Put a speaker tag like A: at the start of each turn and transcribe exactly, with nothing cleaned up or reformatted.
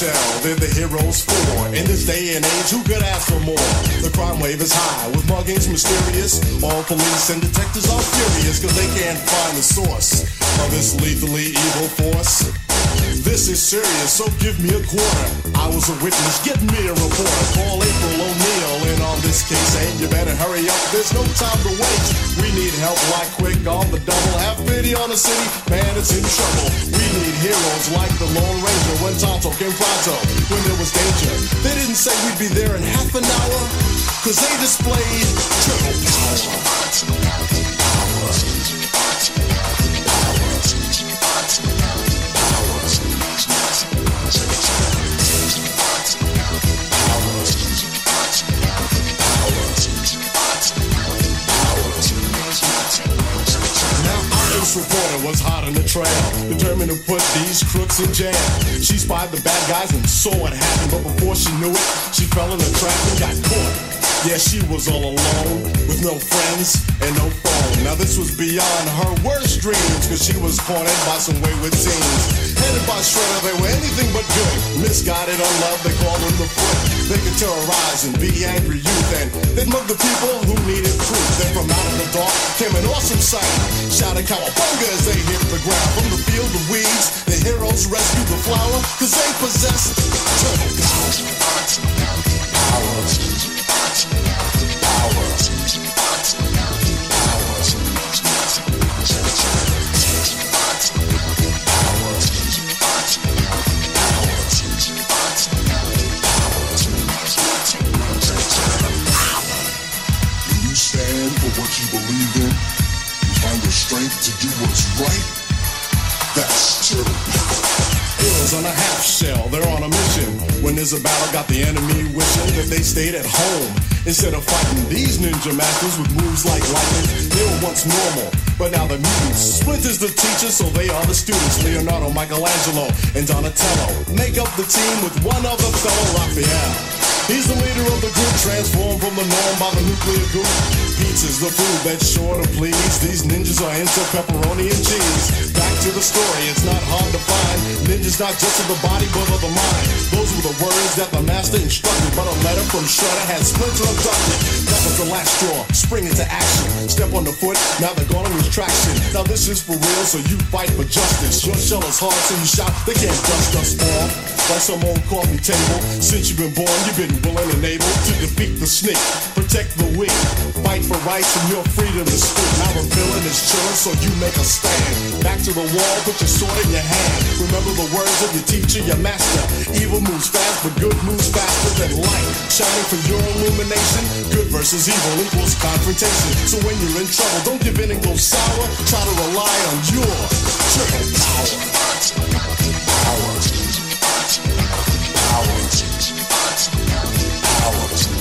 A: shell, they're the heroes for. In this day and age, who could ask for more? The crime wave is high, with muggings mysterious. All police and detectives are furious, cause they can't find the source of this lethally evil force. This is serious, so give me a quarter. I was a witness, get me a reporter. Call April O'Neil in on this case, and you better hurry up, there's no time to wait. We need help like quick on the double. Have pity on the city, man, it's in trouble. We need heroes like the Lone Ranger when Tonto came pronto, when there was danger. They didn't say we'd be there in half an hour, cause they displayed triple power. Reporter was hot on the trail, determined to put these crooks in jail. She spied the bad guys and saw what happened, but before she knew it, she fell in the trap and got caught. Yeah, she was all alone, with no friends and no phone. Now this was beyond her worst dreams, cause she was cornered by some wayward teens. Headed by Shredder, they were anything but good. Misguided, unloved, they called them the Foot. They could terrorize and be angry youth, and they'd mug the people who needed proof. Then from out of the dark came an awesome sight, shouting cowabunga as they hit the ground. From the field of weeds, the heroes rescued the flower, cause they possessed turtle power. Strength to do what's right, that's turtle power. Heroes on a half shell, they're on a mission. When there's a battle, got the enemy wishing that they stayed at home. Instead of fighting these ninja masters with moves like lightning, they were once normal, but now they're mutants. Splinter's the teacher, so they are the students. Leonardo, Michelangelo, and Donatello make up the team with one other fellow, Raphael. He's the leader of the group, transformed from the norm by the nuclear goop. Pizza's the food that's sure to please. These ninjas are into pepperoni and cheese. Back to the story, it's not hard to find. Ninjas not just of the body, but of the mind. Those were the words that the master instructed, but a letter from Shredder had Splinter abducted. That was the last straw, spring into action. Step on the foot, now they're gonna lose traction. Now this is for real, so you fight for justice. Your shell is hard, so you shout, they can't dust us off like some old coffee table. Since you've been born, you've been willing and able to defeat the snake, protect the weak, fight for rights and your freedom to speak. Now the villain is chilling, so you make a stand. Back to the wall, put your sword in your hand. Remember the words of your teacher, your master. Evil moves fast, but good moves faster than light. Shining for your illumination. Good versus evil equals confrontation. So when you're in trouble, don't give in and go sour. Try to rely on your turtle power. Power. Power. Power.